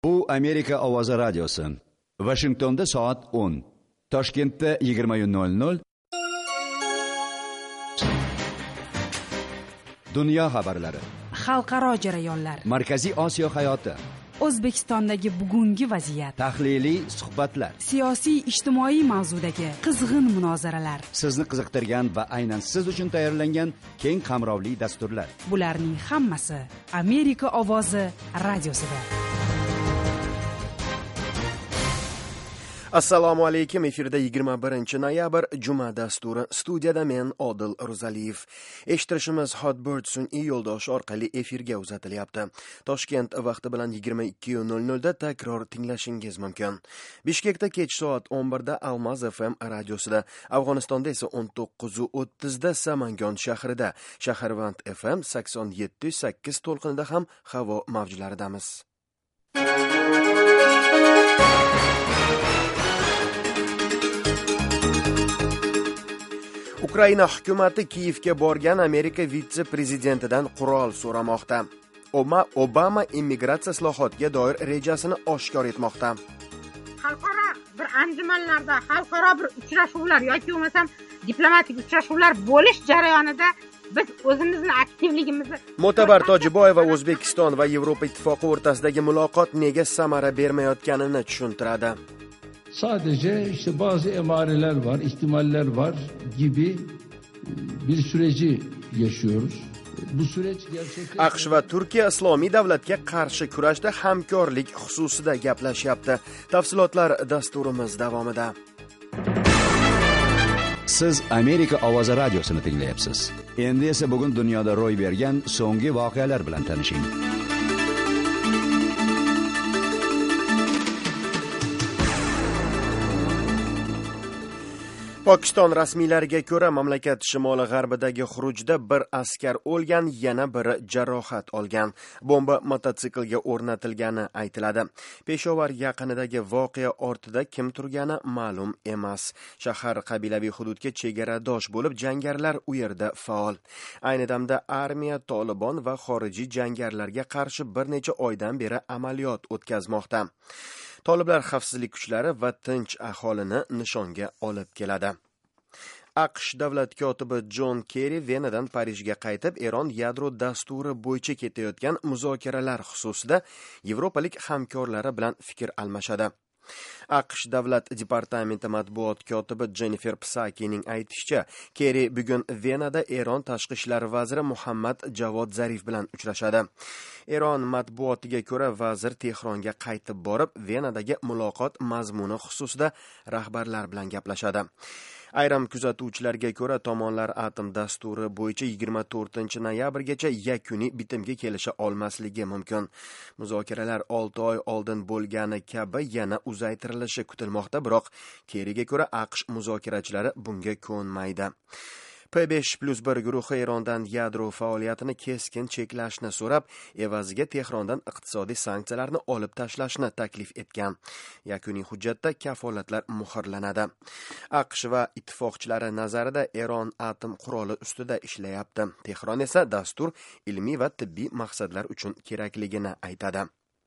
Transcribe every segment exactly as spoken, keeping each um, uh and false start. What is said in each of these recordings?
Bu Amerika ovozi radiosi. Washingtonda soat o'n, Toshkentda yigirma nol nol. Dunyo xabarlari, xalqaro jarayonlar, Markaziy Osiyo hayoti, O'zbekistondagi bugungi vaziyat, tahliliy suhbatlar, siyosiy ijtimoiy mavzudagi qizg'in munozaralar, sizni qiziqtirgan va aynan siz uchun tayyorlangan keng qamrovli dasturlar. Bularning hammasi Amerika ovozi radiosida. Assalomu alaykum. Efirda yigirma birinchi noyabr juma dasturi. Studiyada men Odil Ro'zaliyev. Eshittirishimiz Hotbird sun'iy yo'ldosh orqali efirga uzatilyapti. Toshkent vaqti bilan yigirma ikki nol nol da takror tinglashingiz mumkin. Bishkekda kech soat o'n birda Almaz F M radiosida, Afg'onistonda esa o'n to'qqiz o'ttiz da Samangon shahrida, Shaharvand F M sakson yetti sakkiz to'lqinida ham havo mavjlaridamiz. Ukraina hukumati Kiyevga borgan Amerika vitse-prezidentidan qurol so'ramoqda. Obama immigratsiya islohotiga doir rejasini oshkor etmoqda. Xalqaro bir anjumanlarda, xalqaro bir uchrashuvlar yoki bo'lmasam diplomatik uchrashuvlar bo'lish jarayonida biz o'zimizni aktivligimizni Mo'tabar Tojiboyeva O'zbekiston va Yevropa ittifoqi o'rtasidagi muloqot nega samara bermayotganini tushuntiradi. Sadece işte bazı emareler var, ihtimaller var gibi bir süreci yaşıyoruz. Bu süreç gerçekten AQSh va Turkiya islomiy davlatga qarshi kurashda hamkorlik xususida gaplashyapti. Tafsilotlar dasturimiz davomida. Siz Amerika ovozi radiosini tinglayapsiz. Endi esa bugun dunyoda ro'y bergan so'nggi voqealar bilan tanishing. Pokiston rasmiylariga ko'ra, mamlakat shimoli g'arbidagi xurujda bir askar o'lgan, yana biri jarohat olgan. Bomba mototsiklga o'rnatilgani aytiladi. Peshovar yaqinidagi voqea ortida kim turgani ma'lum emas. Shahar qabilaviy hududga chegaradosh bo'lib, jangarilar u yerda faol. Ayni damda armiya, Tolibon va xorijiy jangarilarga qarshi bir necha oydan beri amaliyot o'tkazmoqda. Toliblar xavfsizlik kuchlari va tinch aholini nishonga olib keladi. AQSh davlat kotibi Jon Kerri Venadan Parijga qaytib, Eron yadro dasturi bo'yicha ketayotgan muzokaralar xususida yevropalik hamkorlari bilan fikr almashadi. AQSh davlat departamenti matbuot kotibi Jennifer Psakining aytishicha, Kerri bugun Venada Eron tashqi ishlar vaziri Muhammad Javod Zarif bilan uchrashadi. Eron matbuotiga ko'ra, vazir Tehronga qaytib borib, Venadagi muloqot mazmuni xususida rahbarlar bilan gaplashadi. Ayrim kuzatuvchilarga ko'ra, tomonlar atom dasturi bo'yicha yigirma to'rtinchi noyabrgacha yakuniy bitimga kelisha olmasligi mumkin. Muzokaralar olti oy oldin bo'lgani kabi yana uzaytirilishi kutilmoqda, biroq Kerriga ko'ra AQSh muzokarachilari bunga ko'nmaydi. P besh plus bir guruhi Erondan yadro faoliyatini keskin cheklashni so'rab, evaziga Tehrondan iqtisodiy sanksiyalarni olib tashlashni taklif etgan. Yakuniy hujjatda kafolatlar muhrlanadi. AQSh va ittifoqchilari nazarida Eron atom quroli ustida ishlayapti. Tehron esa dastur ilmiy va tibbiy maqsadlar uchun kerakligini aytadi.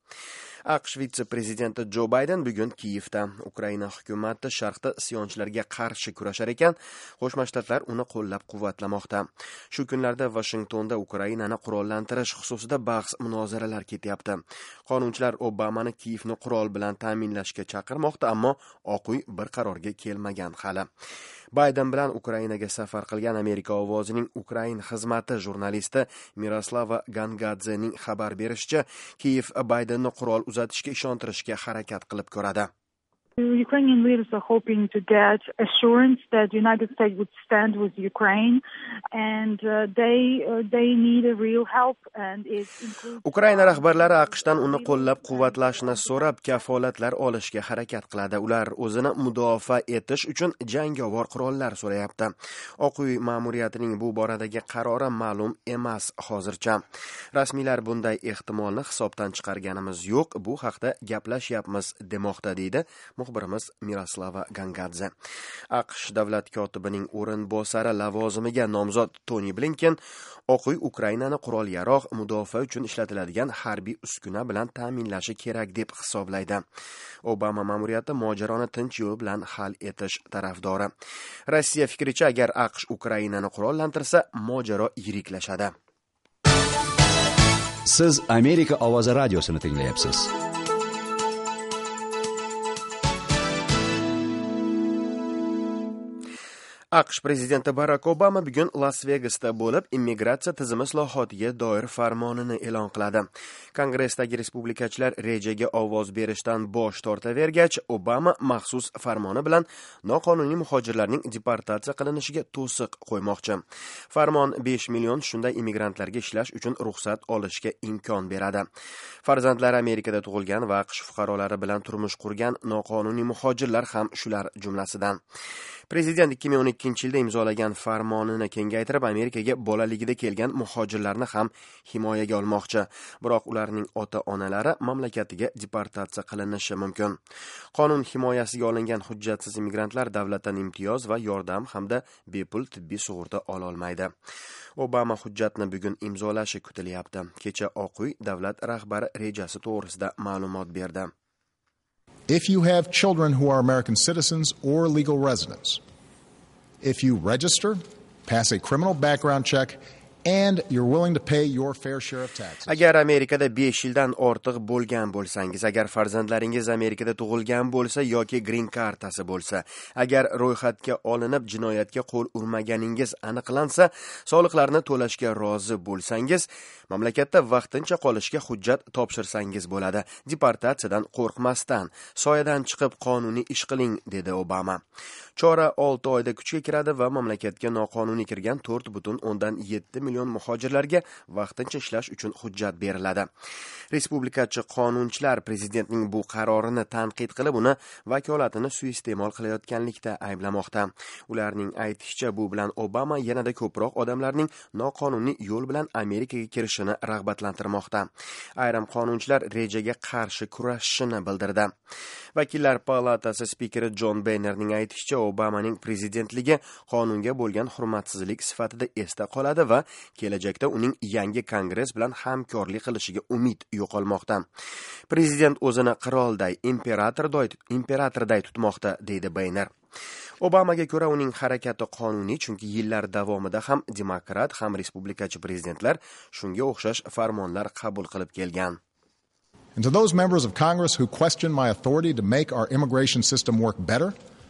AQSh vitse-prezidenti Jo Bayden bugun Kiyevda. Ukraina hukumati sharqda isyonchilarga qarshi kurashar ekan, Qo'shma Shtatlar uni qo'llab-quvvatlamoqda. Shu kunlarda Washingtonda Ukrainani qurollantirish xususida bahs-munozaralar ketyapti. Qonunchilar Obamani Kiyevni qurol bilan ta'minlashga chaqirmoqda, ammo Oq uy bir qarorga kelmagan hali. Bayden bilan Ukrainaga safar qilgan Amerika ovozining Ukrain xizmati jurnalisti Miroslava Gangadzening xabar berishicha, Kiyev Baydenni qurol uzatishga ishontirishga harakat qilib ko'radi. Ukrainian leaders are hoping to get assurance that the United States would stand with Ukraine, and uh, they uh, they need a real help, and it includes. Ukraina rahbarlari AQShdan uni qo'llab-quvvatlashni so'rab, kafolatlar olishga harakat qiladi. Ular o'zini mudofaa etish uchun jangovar qurollar so'rayapti. Oq uy ma'muriyatining bu boradagi qarori ma'lum emas hozircha. Rasmiylar bunday ehtimolni hisobdan chiqarganimiz yo'q, bu haqda gaplashyapmiz demoqda, deydi muxbirimiz Miroslava Gangadze. AQSh davlat kotibining o'rinbosari lavozimiga nomzod Tony Blinken Oq uy Ukrainani qurol-yarog', mudofaa uchun ishlatiladigan harbiy uskuna bilan ta'minlashi kerak deb hisoblaydi. Obama ma'muriyati mojaroni tinch yo'l bilan hal etish tarafdori. Rossiya fikricha, agar AQSh Ukrainani qurollantirsa, mojaro yiriklashadi. Siz Amerika ovozi radiosini tinglayapsiz. AQSh prezidenti Barack Obama bugun Las Vegasda bo'lib, immigratsiya tizimi islohotiga doir farmonini e'lon qiladi. Kongressdagi respublikachilar rejaga ovoz berishdan bosh tortavergach, Obama maxsus farmoni bilan noqonuniy muhojirlarning deportatsiya qilinishiga to'siq qo'ymoqchi. Farmon besh million shunday immigrantlarga ishlash uchun ruxsat olishga imkon beradi. Farzandlari Amerikada tug'ilgan va AQSh fuqarolari bilan turmush qurgan noqonuniy muhojirlar ham shular jumlasidan. Prezident ikki ming o'n ikkinchi yilda imzolagan farmonini kengaytirib, Amerikaga bolaligida kelgan muhojirlarni ham himoyaga olmoqchi. Biroq ularning ota-onalari mamlakatiga deportatsiya qilinishi mumkin. Qonun himoyasiga olingan hujjatsiz immigrantlar davlatdan imtiyoz va yordam hamda bepul tibbiy sug'urta ola olmaydi. Obama hujjatni bugun imzolashi kutilyapti. Kecha Oq uy davlat rahbari rejasi to'g'risida ma'lumot berdi. If you have children who are American citizens or legal residents, if you register, pass a criminal background check, and you're willing to pay your fair share of taxes. Agar Amerikada besh yildan ortiq bo'lgan bo'lsangiz, agar farzandlaringiz Amerikada tug'ilgan bo'lsa yoki green kartasi bo'lsa, agar ro'yxatga olinib jinoyatga qo'l urmaganingiz aniqlansa, soliqlarni to'lashga rozi bo'lsangiz, mamlakatda vaqtincha qolishga hujjat topshirsangiz bo'ladi. Deportatsiyadan qo'rqmasdan, soyadan chiqib qonuniy ish qiling, dedi Obama. Chora olti oyda kuchga kiradi va mamlakatga noqonuniy kirgan to'rt butun o'ndan yetti million muhojirlarga vaqtincha ishlash uchun hujjat beriladi. Respublikachi qonunchilar prezidentning bu qarorini tanqid qilib, uni vakolatini suiiste'mol qilayotganlikda ayblamoqda. Ularning aytishicha, bu bilan Obama yanada ko'proq odamlarning noqonuniy yo'l bilan Amerikaga kirishini rag'batlantirmoqda. Ayrim qonunchilar rejaga qarshi kurashishini bildirdi. Vakillar palatasi spikeri Jon Boehnerning aytishicha, Obamaning prezidentligi qonunga bo'lgan hurmatsizlik sifatida esda qoladi va kelajakda uning yangi kongress bilan hamkorlik qilishiga umid yo'qolmoqda. Prezident o'zini qirolday, imperatorday, imperatorday tutmoqda, deydi Boehner. Obamaga ko'ra uning harakati qonuniy, chunki yillar davomida ham demokrat, ham respublikachi prezidentlar shunga o'xshash farmonlar qabul qilib kelgan. And to those members of Congress who question my authority to make our immigration system work better,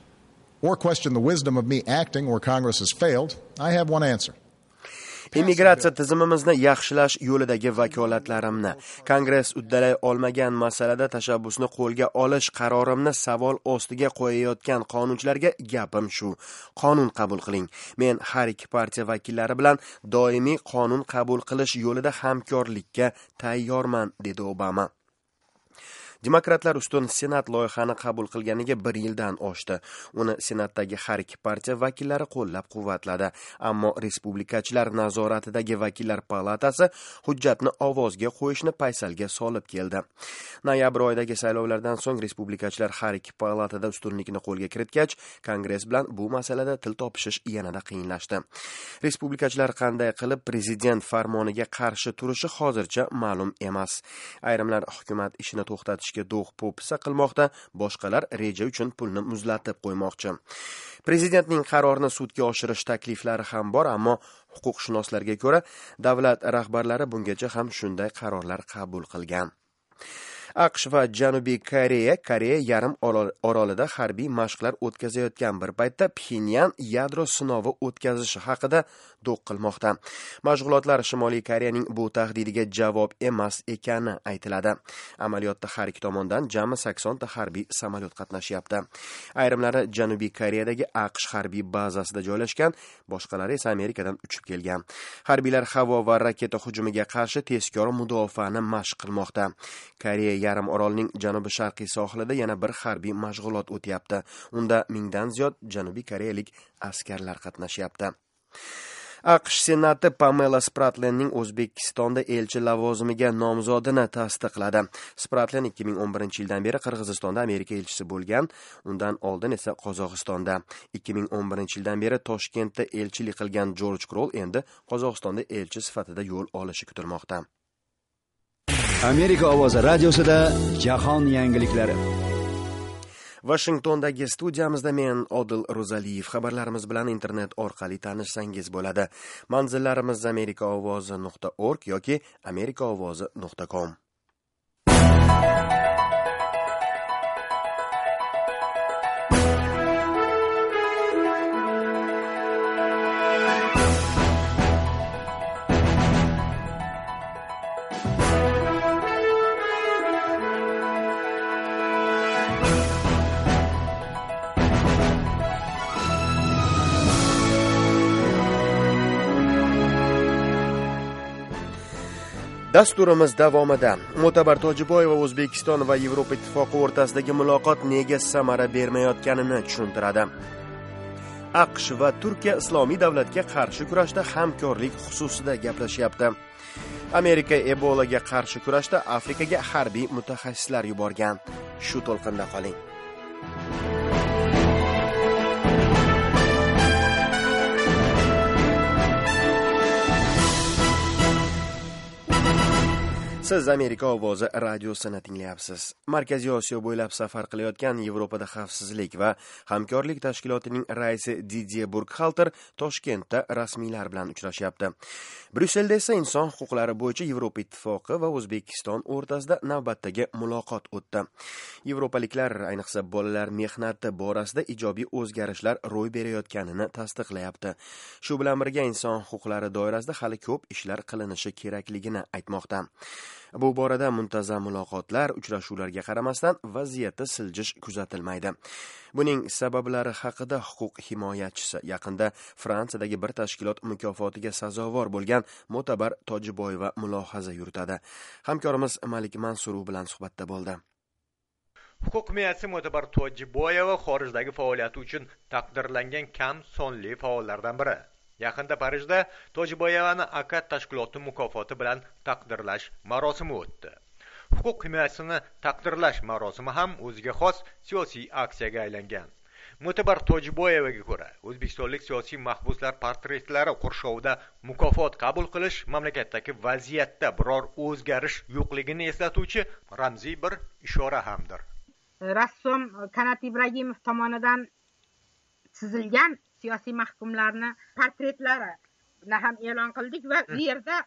or question the wisdom of me acting where Congress has failed, I have one answer. Immigratsiya tizimimizni yaxshilash yo'lidagi vakolatlarimni, Kongress uddalay olmagan masalada tashabbusni qo'lga olish qarorimni savol ostiga qo'yayotgan qonunchilarga gapim shu: qonun qabul qiling. Men har ikki partiya vakillari bilan doimiy qonun qabul qilish yo'lida hamkorlikka tayyorman, dedi Obama. Demokratlar ustun Senat loyihani qabul qilganiga bir yildan oshdi. Uni Senatdagi har ikki partiya vakillari qo'llab-quvvatladi. Ammo respublikachilar nazoratidagi vakillar palatasi hujjatni ovozga qo'yishni paysalga solib keldi. Noyabr oyidagi saylovlardan so'ng respublikachilar har ikki palatada ustunlikni qo'lga kiritgach, Kongress bilan bu masalada til topishish yanada qiyinlashdi. Respublikachilar qanday qilib prezident farmoniga qarshi turishi hozircha ma'lum emas. Ayrimlar hukumat ishini to'xtatish do'q po'pisa qilmoqda, boshqalar reja uchun pulni muzlatib qo'ymoqchi. Prezidentning qarorini sudga oshirish takliflari ham bor, ammo huquqshunoslarga ko'ra, davlat rahbarlari bungacha ham shunday qarorlar qabul qilgan. AQSh va Janubiy Koreya Koreya yarim orolida harbiy mashqlar o'tkazayotgan bir paytda Pxenyan yadro sinovi o'tkazishi haqida do'q qilmoqda. Mashg'ulotlar Shimoliy Koreyaning bu tahdidiga javob emas ekani aytiladi. Amaliyotda har ikki tomondan jami sakson ta harbiy samolyot qatnashyapti. Ayrimlari Janubiy Koreyadagi AQSh harbiy bazasida joylashgan, boshqalari esa Amerikadan uchib kelgan. Harbiylar havo va raketa hujumiga qarshi tezkor mudofaani mashq qilmoqda. Koreya yarim orolning janubi-sharqiy sohilida yana bir harbiy mashg'ulot o'tyapti. Unda mingdan ziyod janubiy koreyalik askarlar qatnashyapti. AQSh Senati Pamela Spratlenning O'zbekistonda elchi lavozimiga nomzodini tasdiqladi. Spratlen ikki ming o'n birinchi yildan beri Qirg'izistonda Amerika elchisi bo'lgan, undan oldin esa Qozog'istonda. ikki ming o'n birinchi yildan beri Toshkentda elchilik qilgan George Kroll endi Qozog'istonda elchi sifatida yo'l olishi kutilmoqda. Amerika ovozi radiosida jahon yangiliklari. Washingtondagi studiyamizda men Odil Ro'zaliyev. Xabarlarimiz bilan internet orqali tanishsangiz bo'ladi. Manzillarimiz amerika ovozi nuqta org yoki amerika ovozi nuqta com. Dasturimiz davomida Mo'tabar Tojiboyeva O'zbekiston va Yevropa Ittifoqi o'rtasidagi muloqot nega samara bermayotganini tushuntiradi. AQSh va Turkiya islomiy davlatga qarshi kurashda hamkorlik xususida gaplashyapti. Amerika Ebolaga qarshi kurashda Afrikaga harbiy mutaxassislar yuborgan. Shu to'lqinda qoling. Siz Amerika ovozi radiosini tinglayapsiz. Markaziy Osiyo bo'ylab safar qilayotgan Yevropada xavfsizlik va hamkorlik tashkilotining raisi Didier Burkhalter Toshkentda rasmiylar bilan uchrashyapti. Bryusselda esa inson huquqlari bo'yicha Yevropa Ittifoqi va O'zbekiston o'rtasida navbatdagi muloqot o'tdi. Yevropaliklar ayniqsa bolalar mehnati borasida ijobiy o'zgarishlar ro'y berayotganini tasdiqlayapti. Shu bilan birga inson huquqlari doirasida hali ko'p ishlar qilinishi kerakligini aytmoqda. Bu borada muntazam muloqotlar, uchrashuvlarga qaramasdan vaziyatda siljish kuzatilmaydi. Buning sabablari haqida huquq himoyachisi yaqinda Fransiyadagi bir tashkilot mukofotiga sazovor bo'lgan Mo'tabar Tojiboyeva mulohaza yuritadi. Hamkorimiz Malik Mansurov bilan suhbatda bo'ldi. Huquq himoyachisi Mo'tabar Tojiboyeva xorijdagi faoliyati uchun taqdirlangan kam sonli faollardan biri. Yaqinda Parijda Tojiboyevani AKAT tashkiloti mukofoti bilan taqdirlash marosimi o'tdi. Huquq himoyachisini taqdirlash marosimi ham o'ziga xos siyosiy aksiyaga aylangan. Mo'tabar Tojiboyevaga ko'ra, o'zbekistonlik siyosiy mahbuslar portretlari qurshovida mukofot qabul qilish mamlakatdagi vaziyatda biror o'zgarish yo'qligini eslatuvchi ramziy bir ishora hamdir. Rassom Kanat Ibragimov tomonidan chizilgan siyosiy mahkumlarni portretlari ham e'lon qildik va bu yerda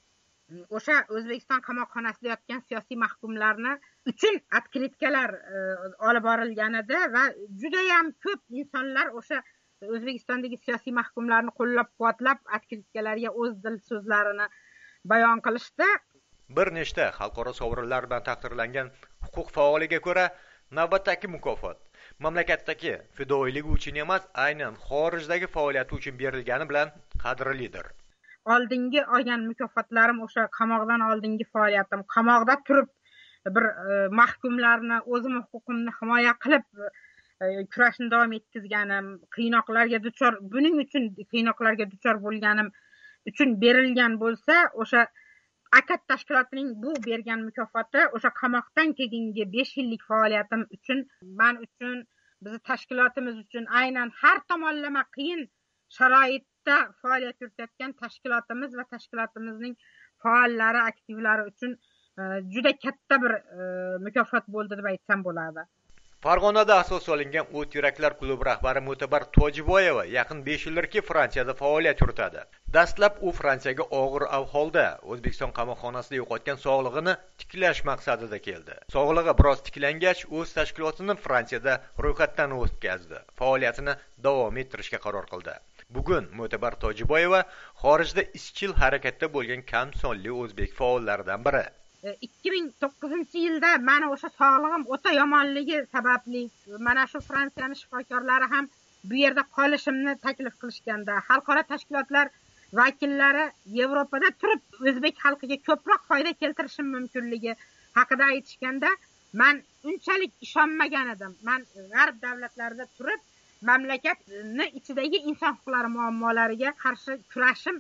o'sha O'zbekiston qamoqxonasida yotgan siyosiy mahkumlarni uchun otkritkalar olib borilganida va juda ham ko'p insonlar o'sha O'zbekistondagi siyosiy mahkumlarni qo'llab-quvvatlab otkritkalarga o'z dil so'zlarini bayon qilishdi. Bir nechta xalqaro sovrinlar bilan taqdirlangan huquq faoliga ko'ra, navbatdagi mukofot mamlakatdagi fidoyiligi uchun emas, aynan xorijdagi faoliyati uchun berilgani bilan qadrlidir. Oldingi olgan mukofotlarim o'sha qamoqdan oldingi faoliyatim, qamoqda turib bir mahkumlarni o'zim huquqimni himoya qilib kurashni davom etkizganim, qiynoqlarga duchor, buning uchun qiynoqlarga duchor bo'lganim uchun berilgan bo'lsa, o'sha AKAT tashkilotining bu bergan mukofoti o'sha qamoqdan keyingi besh yillik faoliyatim uchun, men uchun, bizning tashkilotimiz uchun aynan har tomonlama qiyin sharoitda faoliyat yuritayotgan tashkilotimiz va tashkilotimizning faollari, aktivlari uchun juda katta bir mukofot bo'ldi deb aytsam bo'ladi. Farg'onada asos solingan O't yuraklar klubi rahbari Mo'tabar Tojiboyeva yaqin besh yildirki Fransiyada faoliyat yuritadi. Dastlab u Fransiyaga og'ir ahvolda O'zbekiston qamoqxonasida yo'qotgan sog'lig'ini tiklash maqsadida keldi. Sog'lig'i biroz tiklangach, o'z tashkilotini Fransiyada ro'yxatdan o'tkazdi. Faoliyatini davom ettirishga qaror qildi. Bugun Mo'tabar Tojiboyeva xorijda izchil harakatda bo'lgan kam sonli o'zbek faollaridan biri. ikki ming to'qqizinchi yilda mana o'sha sog'lig'im o'ta yomonligi sababli mana shu Fransiyaning shifokorlari ham bu yerda qolishimni taklif qilishganda, xalqaro tashkilotlar vakillari Yevropada turib o'zbek xalqiga ko'proq foyda keltirishim mumkinligi haqida aytishganda, men unchalik ishonmagan edim. Men g'arb davlatlarida turib mamlakatni ichidagi inson huquqlari muammolariga qarshi kurashim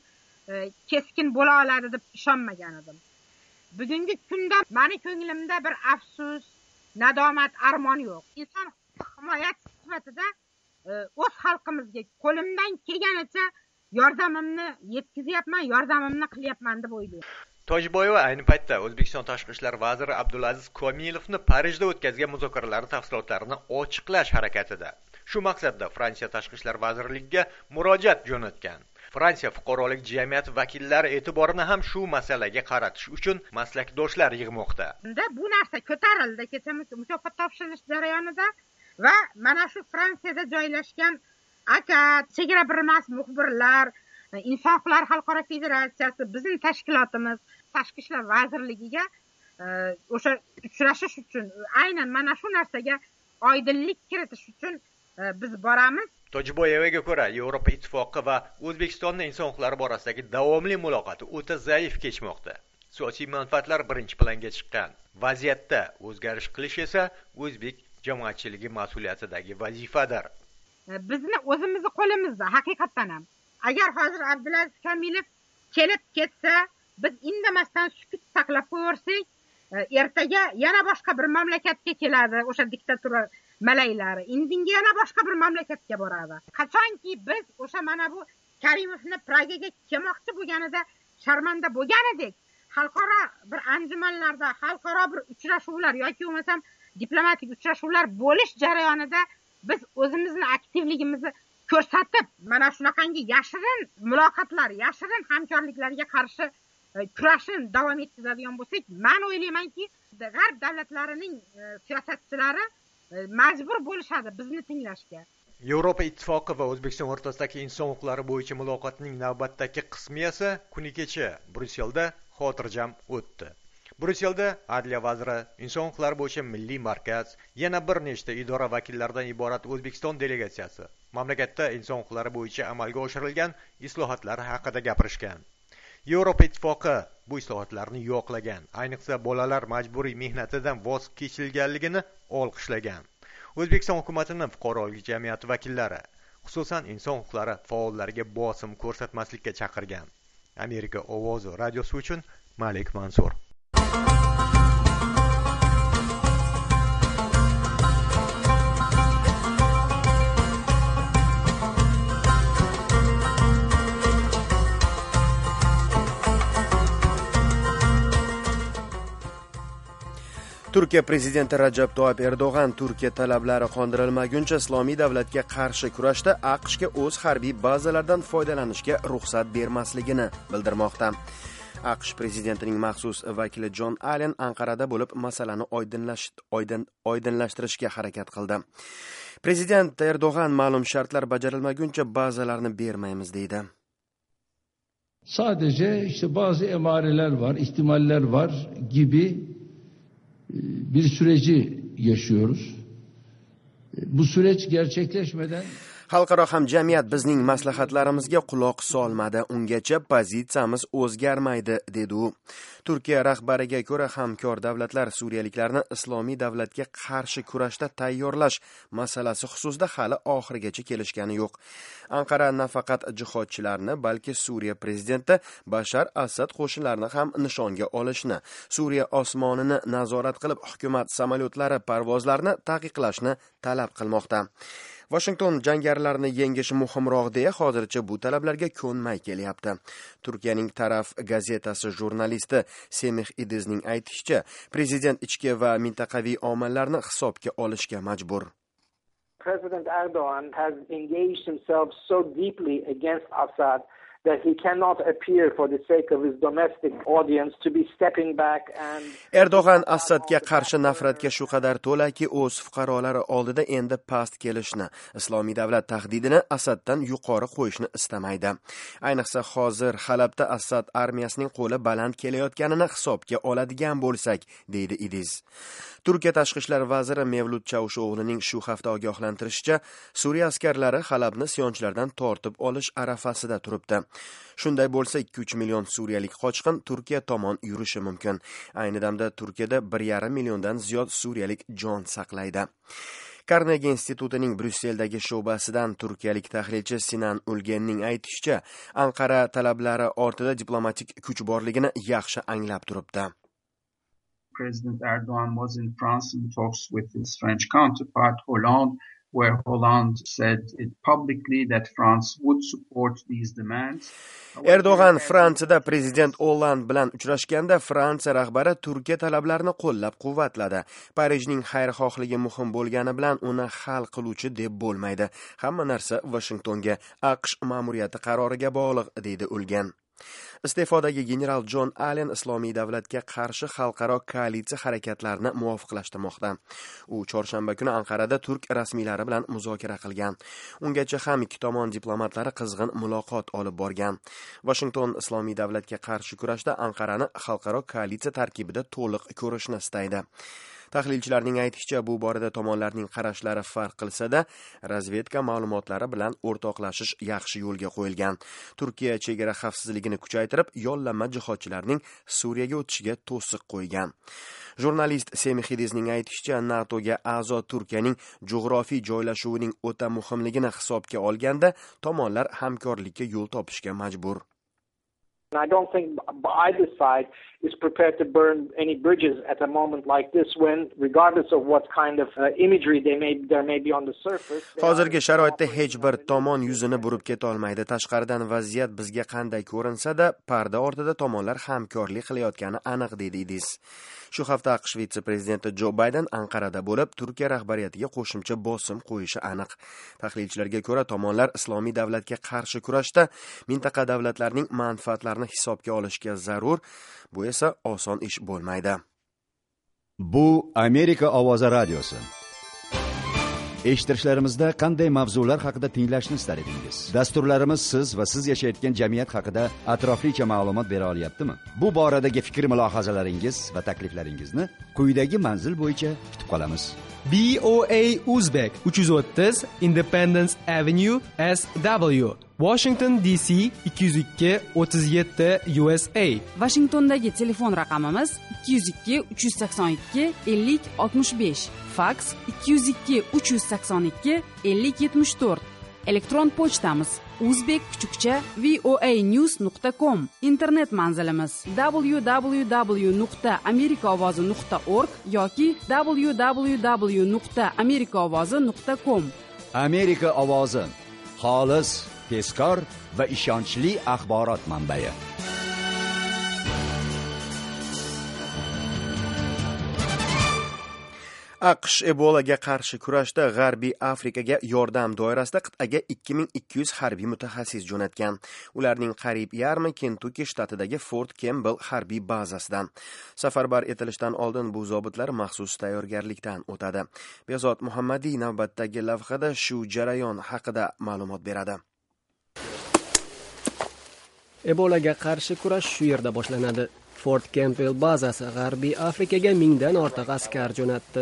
keskin bo'la oladi deb ishonmagan edim. Bugungi kunda meni ko'nglimda bir afsus, nadomat, armon yo'q. Inson himoyachisi sifatida o'z xalqimizga qo'limdan kelganicha yordamimni yetkazyapman, yordamimni qilyapman deb o'ylayman. Tojboyeva ayni paytda O'zbekiston tashqi ishlar vaziri Abdulaziz Komilovni Parijda o'tkazgan muzokaralar tafsilotlarini ochiqlash harakatida. Shu maqsadda Fransiya tashqi ishlar vazirligiga murojaat jo'natgan. Fransiya fuqarolik jamiyati vakillari e'tiborini ham shu masalaga qaratish uchun maslakdoshlar yig'moqda. Bu narsa ko'tarildi kecha mukofot topshirish jarayonida va mana shu Fransiyada joylashgan aka chegara birmas muxbirlar, Inson huquqlari xalqaro federatsiyasi, bizning tashkilotimiz tashqi ishlar vazirligiga o'sha uchrashish uchun, aynan mana shu narsaga oydinlik kiritish uchun biz boramiz. Tojboyevaga ko'ra, Yevropa ittifoqi va O'zbekistonning inson huquqlari borasidagi davomli muloqoti o'ta zaif kechmoqda. Siyosiy manfaatlar birinchi planga chiqqan. Vaziyatda o'zgarish qilish esa o'zbek jamoatchiligi mas'uliyatidagi vazifadir. Bizni o'zimizni qo'limizda, haqiqatan ham. Agar hozir Abdulaziz Komilov kelib ketsa, biz indamasdan sukut saqlab qo'yarsak, ertaga yana boshqa bir mamlakatga keladi, o'sha diktatura malaylari. Indinga yana boshqa bir mamlakatga boradi. Qachonki biz o'sha mana bu Karimovni Pragaga kelmoqchi bo'lganida sharmanda bo'lgan edik, xalqaro bir anjumanlarda, xalqaro bir uchrashuvlar yoki bo'lmasam diplomatik uchrashuvlar bo'lish jarayonida biz o'zimizni aktivligimizni ko'rsatib, mana shunaqangi yashirin muloqotlar, yashirin hamkorliklarga qarshi kurashni davom ettiradigan bo'lsak, men o'ylaymanki, g'arb davlatlarining siyosatchilari majbur bo'lishadi bizni tinglashga. Yevropa ittifoqi va O'zbekiston o'rtasidagi inson huquqlari bo'yicha muloqotning navbatdagi qismi esa kuni kecha Bryusselda xotirjam o'tdi. Bryusselda Adliya vaziri, inson huquqlari bo'yicha milliy markaz, yana bir nechta idora vakillaridan iborat O'zbekiston delegatsiyasi mamlakatda inson huquqlari bo'yicha amalga oshirilgan islohotlar haqida gapirishgan. Yevropa ittifoqi bu islohotlarni yo'qlagan, ayniqsa bolalar majburiy mehnatidan voz kechilganligini olqishlagan. O'zbekiston hukumatining fuqarolik jamiyati vakillari, xususan inson huquqlari faollariga bosim ko'rsatmaslikka chaqirgan. Amerika ovozi radiosi uchun Malik Mansur. Turkiya prezidenti Rajab Toyyib Erdo'g'an Turkiya talablari qondirilmaguncha islomiy davlatga qarshi kurashda AQShga o'z harbiy bazalaridan foydalanishga ruxsat bermasligini bildirmoqda. AQSh prezidentining maxsus vakili Jon Allen Anqarada bo'lib masalani oydinlashtirishga harakat qildi. Prezident Erdo'g'an ma'lum shartlar bajarilmaguncha bazalarni bermaymiz deydi. Sadece işte bazı emareler var, ihtimaller var gibi bir süreci yaşıyoruz. Bu süreç gerçekleşmeden Xalqaro hamjamiyat bizning maslahatlarimizga quloq solmadi, ungacha pozitsiyamiz o'zgarmaydi, dedi u. Turkiya rahbariga ko'ra hamkor davlatlar suriyaliklarni islomiy davlatga qarshi kurashda tayyorlash masalasi xususida hali oxirigacha kelishgani yo'q. Anqara nafaqat jihodchilarni, balki Suriya prezidenti Bashar Asad qo'shinlarini ham nishonga olishni, Suriya osmonini nazorat qilib hukumat samolyotlari parvozlarini taqiqlashni talab qilmoqda. Washington jangarilarni yengish muhimroq deya hozircha bu talablarga ko'nmay kelyapti. Turkiyaning Taraf gazetasi jurnalisti Semih Idizning aytishicha, prezident ichki va mintaqaviy omillarni hisobga olishga majbur. President Erdogan has engaged himself so deeply against Assad that he cannot appear for the sake of his domestic audience to be stepping back and Erdo'g'an Assadga qarshi nafratga shu qadar to'laki o'z fuqarolari oldida endi past kelishni, islomiy davlat tahdidini Assaddan yuqori qo'yishni istamaydi. Ayniqsa hozir Halabda Assad armiyasining qo'li baland kelayotganini hisobga oladigan bo'lsak, deydi Idiz. Turkiya tashqi ishlar vaziri Mevlut Chavusho'g'lining shu hafta ogohlantirishicha, Suriya askarlari Halabni isyonchilardan tortib olish arafasida turibdi. Shunday bo'lsa ikki uch million suriyalik qochqin Turkiya tomon yurishi mumkin. Ayni damda Turkiyada bir yarim milliondan ziyod suriyalik jon saqlaydi. Carnegie institutining Bryusseldagi sho'basidan turkiyalik tahlilchi Sinan Ulgenning aytishicha, Anqara talablari ortida diplomatik kuch borligini yaxshi anglab turibdi. President Erdogan was in France in talks with his French counterpart Hollande, where Hollande said it publicly that France would support these demands. Erdogan Fransiyada prezident Hollande bilan uchrashganda Fransiya rahbari Turkiya talablarini qo'llab-quvvatladi. Parijning xayrixohligi muhim bo'lgani bilan uni hal qiluvchi deb bo'lmaydi. Hamma narsa Washingtonga, AQSh ma'muriyati qaroriga bog'liq, deydi Ulgen. Iste'fodagi general Jon Allen islomiy davlatga qarshi xalqaro koalitsiya harakatlarini muvofiqlashtirmoqda. U chorshanba kuni Anqarada turk rasmiylari bilan muzokara qilgan. Ungacha ham ikki tomon diplomatlari qizg'in muloqot olib borgan. Washington islomiy davlatga qarshi kurashda Anqarani xalqaro koalitsiya tarkibida to'liq ko'rishni istaydi. Tahlilchilarning aytishicha, bu borada tomonlarning qarashlari farq qilsa-da, razvedka ma'lumotlari bilan o'rtoqlashish yaxshi yo'lga qo'yilgan. Turkiya chegara xavfsizligini kuchaytirib, yo'llanma jihodchilarning Suriyaga o'tishiga to'siq qo'ygan. Jurnalist Semihidizning aytishicha, NATOga a'zo Turkiyaning jo'g'rofiy joylashuvining o'ta muhimligini hisobga olganda, tomonlar hamkorlikka yo'l topishga majbur. I don't think either side is prepared to burn any bridges at a moment like this when, regardless of what kind of uh, imagery they may, there may be on the surface. Hozirgi sharoitda hech bir tomon yuzini burib keta olmaydi. Tashqaridan vaziyat bizga qanday ko'rinsa-da, parda ortida tomonlar hamkorlik qilayotgani aniq, deydi Idiz. Shu hafta AQSh vitse-prezidenti Jo Bayden Anqarada bo'lib, Turkiya rahbariyatiga qo'shimcha bosim qo'yishi aniq. Tahlilchilarga ko'ra, tomonlar islomiy davlatga qarshi kurashda mintaqa davlatlarning manfaatlarini hisobga olishga zarur. Bu esa oson ish bo'lmaydi. Bu Amerika ovozi radiosi. Eshittirishlarimizda qanday mavzular haqida tinglashni istar edingiz? Dasturlarimiz siz va siz yashayotgan jamiyat haqida atroflicha ma'lumot bera olyaptimi? Bu boradagi fikr-mulohazalaringiz va takliflaringizni quyidagi manzil bo'yicha kutib qolamiz. B O A Uzbek uch yuz o'ttiz Independence Avenue S W Washington D C ikki yuz ikki o'ttiz yetti U S A. Washingtondagi telefon raqamimiz ikki yuz ikki uch yuz sakson ikki ellik oltmish besh. Faks ikki yuz ikki uch yuz sakson ikki ellik yetmish to'rt. Elektron pochtamiz uzbek kuchukcha voanews nuqta com. Internet manzilimiz w w w nuqta amerika ovozi nuqta org yoki w w w nuqta amerika ovozi nuqta com. Amerika ovozi, xolis, tezkor va ishonchli axborot manbai. AQSh Ebolaga qarshi kurashda G'arbiy Afrikaga yordam doirasida qit'aga ikki ming ikki yuz harbiy mutaxassis jo'natgan. Ularning qariyb yarmi Kentucky shtatidagi Fort Campbell harbiy bazasidan. Safarbar etilishdan oldin bu zobitlar maxsus tayyorgarlikdan o'tadi. Behzod Muhammadiy navbatdagi lavhada shu jarayon haqida ma'lumot beradi. Ebolaga qarshi kurash shu yerda boshlanadi. Fort Campbell bazasi G'arbiy Afrikaga mingdan ortiq askar jo'natdi.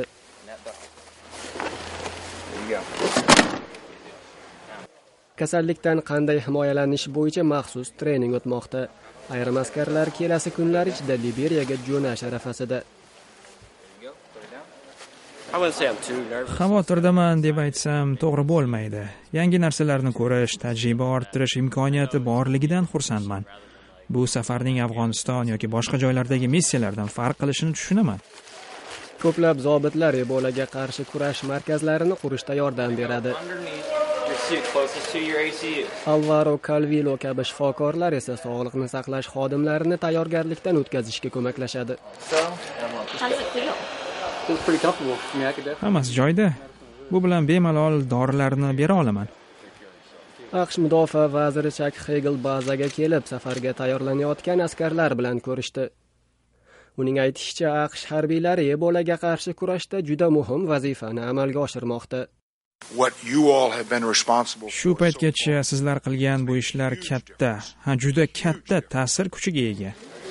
Kasallikdan qanday himoyalanish bo'yicha maxsus trening o'tmoqda. Ayrim askarlar kelasi kunlar ichida Liberiyaga jo'nash arafasida. Xavotirdaman deb aytsam to'g'ri bo'lmaydi. Yangi narsalarni ko'rish, tajriba orttirish imkoniyati borligidan xursandman. Bu safarning Afg'oniston yoki boshqa joylardagi missiyalardan farq qilishini tushunaman. Ko'plab zobitlar Ebolaga qarshi kurash markazlarini qurishda yordam beradi. Alvaro Calvillo kabi shifokorlar esa sog'liqni saqlash xodimlarini tayyorgarlikdan o'tkazishga ko'maklashadi. Hammasi joyida. Bu bilan bemalol dorilarni bera olaman. AQSh mudofaa vaziri Chuck Hagel bazaga kelib, safarga tayyorlanayotgan askarlar bilan ko'rishdi. Uning aytishicha, AQSh harbiylari Ebolaga qarshi kurashda juda muhim vazifani amalga oshirmoqda. Shu paytgacha sizlar qilgan bu ishlar katta, ha juda katta ta'sir kuchiga ega.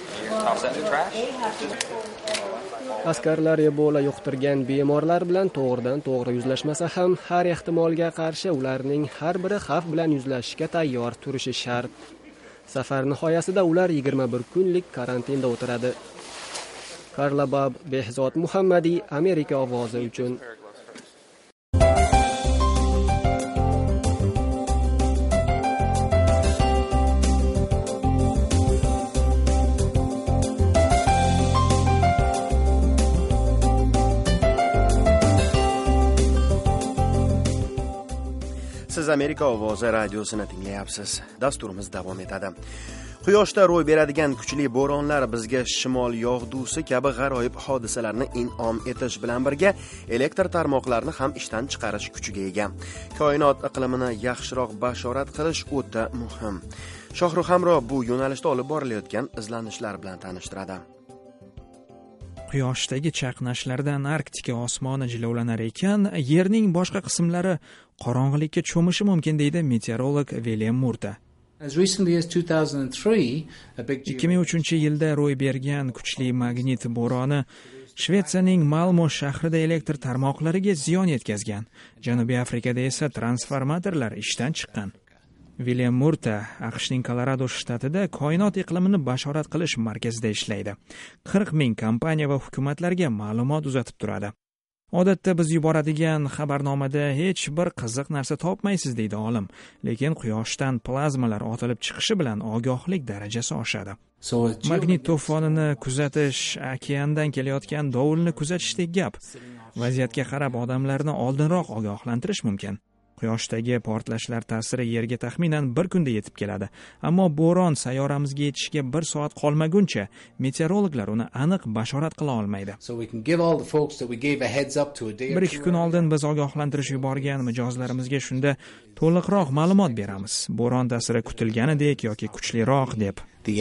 Askarlar Ebola yuqtirgan bemorlar bilan to'g'ridan to'g'ri yuzlashmasa ham, har ehtimolga qarshi ularning har biri xavf bilan yuzlashishga tayyor turishi shart. Safar nihoyasida ular yigirma bir kunlik karantinda o'tiradi. Karla Bab, Behzod Muhammadiy, Amerika ovozi uchun. Siz Amerika ovozi radiosini tinglayapsiz. Dasturimiz davom etadi. Quyoshda ro'y beradigan kuchli bo'ronlar bizga shimol yog'dusi kabi g'aroyib hodisalarni in'om etish bilan birga elektr tarmoqlarini ham ishdan chiqarish kuchiga ega. Koinot iqlimini yaxshiroq bashorat qilish o'ta muhim. Shohrux Hamro bu yo'nalishda olib borilayotgan izlanishlar bilan tanishtiradi. Quyoshdagi chaqnashlardan Arktika osmoni jilovlanar ekan, Yerning boshqa qismlari qorong'ilikka cho'mishi mumkin deydi meteorolog William Murta. ikki ming uchinchi yilda ro'y bergan kuchli magnit bo'roni Shvetsiyaning Malmo shahrida elektr tarmoqlariga ziyon yetkazgan. Janubiy Afrikada esa transformatorlar ishdan chiqqan. William Murta AQShning Kolorado shtatida koinot iqlimini bashorat qilish markazida ishlaydi. qirq ming kompaniya va hukumatlarga ma'lumot uzatib turadi. Odatda biz yuboradigan xabarnomada hech bir qiziq narsa topmaysiz deydi olim, lekin quyoshdan plazmalar otilib chiqishi bilan ogohlik darajasi oshadi. Magnit to'fonini kuzatish okeandan kelayotgan dovulni kuzatishdek gap. Vaziyatga qarab odamlarni oldinroq ogohlantirish mumkin. Quyoshdagi portlashlar ta'siri Yerga taxminan bir kunda yetib keladi. Ammo bo'ron sayyoramizga yetishiga bir soat qolmaguncha meteorologlar uni aniq bashorat qila olmaydi. Bir ikki kun oldin biz ogohlantirish yuborgan mijozlarimizga shunda to'liqroq ma'lumot beramiz. Bo'ron ta'siri kutilganidek yoki kuchliroq deb.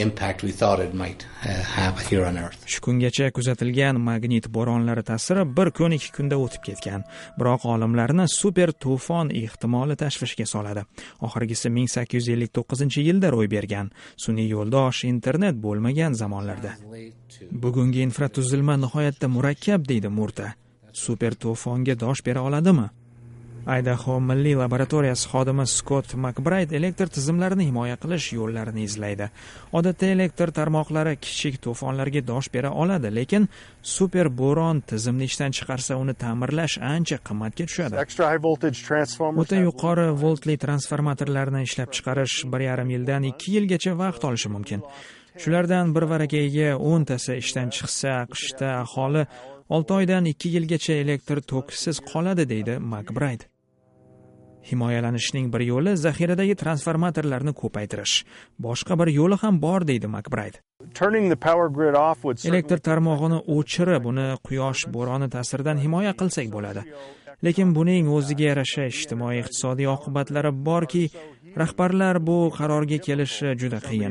Shu kungacha kuzatilgan magnit bo'ronlari ta'siri bir kun ikki kunda o'tib ketgan. Biroq olimlarni super to'fon ehtimoli tashvishga soladi. Oxirgisi ming sakkiz yuz ellik to'qqizinchi yilda ro'y bergan. Sun'iy yo'ldosh, internet bo'lmagan zamonlarda. Bugungi infratuzilma nihoyatda murakkab deydi Murta. Super to'fonga dosh bera oladimi? Idaho milliy laboratoriyasi xodimi Scott McBride elektr tizimlarini himoya qilish yo'llarini izlaydi. Odatda elektr tarmoqlari kichik to'fonlarga dosh bera oladi, lekin super bo'ron tizimni ishdan chiqarsa uni ta'mirlash ancha qimmatga tushadi. O'ta yuqori voltli transformatorlarni ishlab chiqarish bir yarim yildan ikki yilgacha vaqt olishi mumkin. Shulardan bir varakayiga o'ntasi ishdan chiqsa, AQShda aholi olti oydan ikki yilgacha elektr tokisiz qoladi deydi McBride. Himoyalanishning bir yo'li zaxiradagi transformatorlarni ko'paytirish. Boshqa bir yo'li ham bor deydi McBride. Elektr tarmog'ini o'chirib, uni quyosh bo'roni ta'siridan himoya qilsak bo'ladi. Lekin buning o'ziga yarasha ijtimoiy-iqtisodiy oqibatlari borki, rahbarlar bu qarorga kelishi juda qiyin.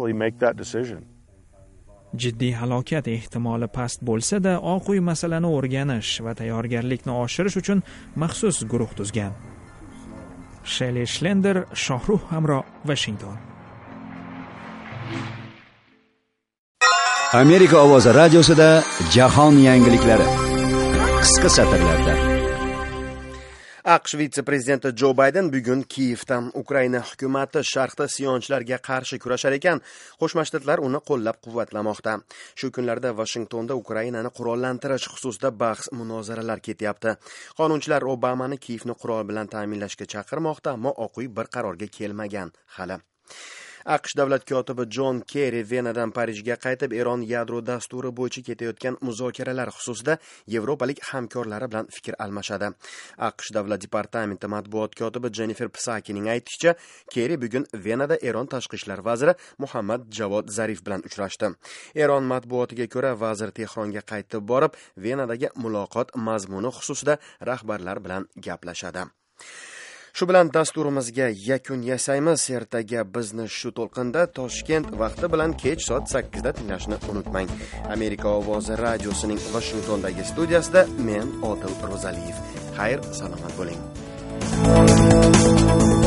Jiddiy halokat ehtimoli past bo'lsa-da, Oq uy masalani o'rganish va tayyorgarlikni oshirish uchun maxsus guruh tuzgan. Shelley Schlender, Shohrux Hamro, Washington. Amerika ovozi radiosida jahon yangiliklari. Qisqa satrlarda. AQSh vitse-prezidenti Jo Bayden bugun Kiyevda Ukraina hukumati sharqda isyonchilarga qarshi kurashar ekan, Qo'shma Shtatlar uni qo'llab-quvvatlamoqda. Shu kunlarda Washingtonda Ukrainani qurollantirish xususida bahs munozaralar ketyapti. Qonunchilar Obamani Kiyevni qurol bilan ta'minlashga chaqirmoqda, ammo Oq uy bir qarorga kelmagan hali. AQSh davlat kotibi John Kerry Venadan Parijga qaytib, Eron yadro dasturi bo'yicha ketayotgan muzokaralar xususida yevropalik hamkorlari bilan fikr almashadi. AQSh davlat departamenti matbuot kotibi Jennifer Psakining aytishicha, Kerry bugun Venada Eron tashqi ishlar vaziri Muhammad Javod Zarif bilan uchrashdi. Eron matbuotiga ko'ra, vazir Tehronga qaytib borib, Venadagi muloqot mazmuni xususida rahbarlar bilan gaplashadi. Shu bilan dasturimizga yakun yasaymiz. Ertaga bizni shu to'lqinda Toshkent vaqti bilan kech soat sakkizda tinglashni unutmang. Amerika ovozi radiosining Washingtondagi studiyasida men Odil Ro'zaliyev. Xayr, salomat bo'ling.